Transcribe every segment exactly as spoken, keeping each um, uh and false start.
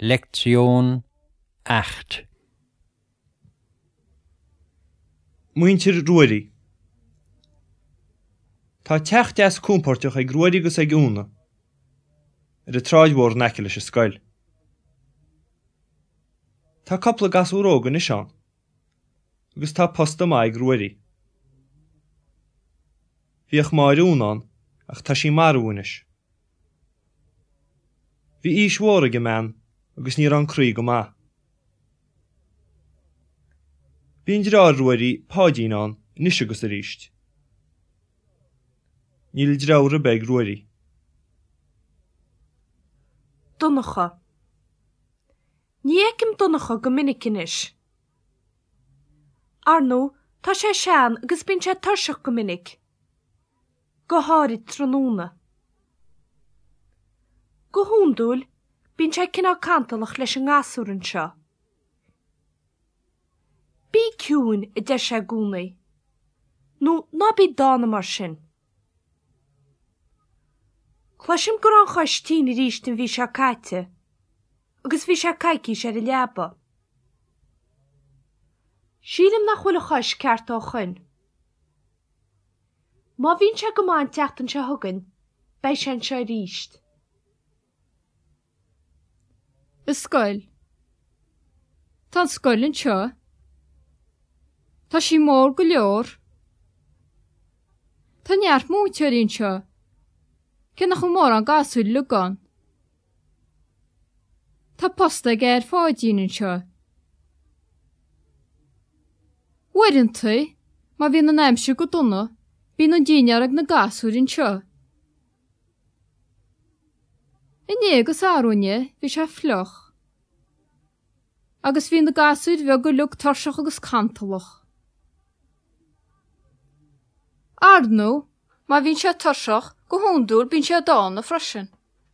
Lektion acht. Muintir ruairi. Tá teach deas cúmportach ag ruairi gus ag úna. Ar a tráidhór neciil is scoil. Tá coppla gas úrógan is an. Agus tá posta mai ag ruairi. Bhíoch máir únán ach tá sí mar únis. Bhí ísmhóra go mean agus ní ran crí go má. Bhíon drá ruairi pádínán níos agus a ríist. Níl drára beg ruairi. Donnacha. Ní éicim donnacha go minic inis. Arnó, tá sé sean agus bíonn sé tarseach go minic. Go háirid tróna. Go húndúil, bíonn sé cinná cantalach leis an ngásúrann seo. Bí ciúin i d sé gúnaí. nó ná bí dána mar sin. Chluisim gur an chaistín i ríist an bhí sé caite, agus bhí sé caiiciís ar a leaba. Sílim nach bhfuil a chais ceart á chuin. Má bhíonn sé go máin teachtain se thugann, beidh sé an seo ríist. Is scoil. Tá scoilinn seo. Tá sí mór go leor. Tá neart mútearíonn seo. Cinna chu mór an gasúil lugáin. Tá posta ag ar fáidíonn seo. Uaireann tú, má bhíon an aimse go donna, bhíon an dínearag na gasúirinn seo. Iné agus áróine bhí sé fleoch. Agus bhíon na gasúir bheith go luch tarseach agus cantalach. Arnó, má bhíonn sé tarseach go húndúil bíonn sé dána freisin.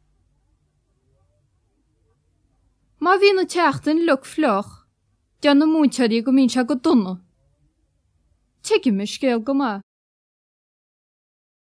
Má bhíon na teachtain luch fleoch, dean na mútearí go mbíonn sé go donna. Tuigim is scéal go má.